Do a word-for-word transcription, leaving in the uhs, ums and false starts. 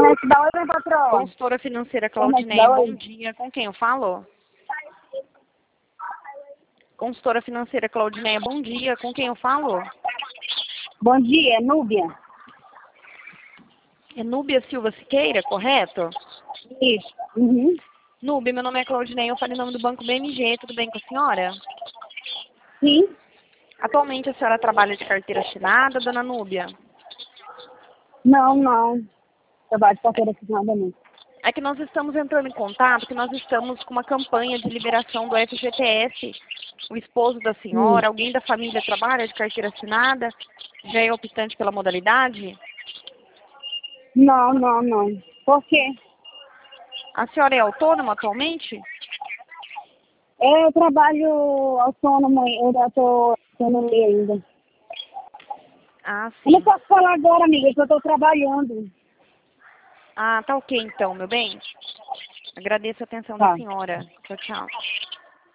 Internet da oi, minha patroa. Consultora financeira Claudineia, bom dia. Com quem eu falo? Consultora financeira Claudineia, bom dia. Com quem eu falo? Bom dia, Núbia. É Núbia Silva Siqueira, correto? Isso. Uhum. Núbia, meu nome é Claudineia, eu falo em nome do Banco B M G, tudo bem com a senhora? Sim. Atualmente a senhora trabalha de carteira assinada, dona Núbia? Não, não. Trabalho de carteira assinada não. É que nós estamos entrando em contato, que nós estamos com uma campanha de liberação do F G T S. O esposo da senhora, Hum. alguém da família trabalha de carteira assinada? Já é optante pela modalidade? Não, não, não. Por quê? A senhora é autônoma atualmente? Eu trabalho autônomo, eu já estou autônoma ainda. Ah, Eu não sim. posso falar agora, amiga, porque eu estou trabalhando. Ah, tá ok então, meu bem. Agradeço a atenção da Tá. senhora. Tchau, tchau.